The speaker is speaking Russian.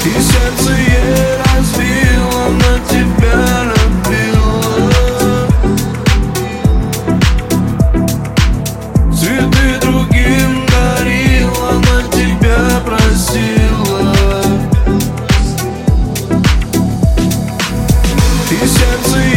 И сердце ей разбила, на тебя любила. Цветы другим дарила, на тебя просила. И сердце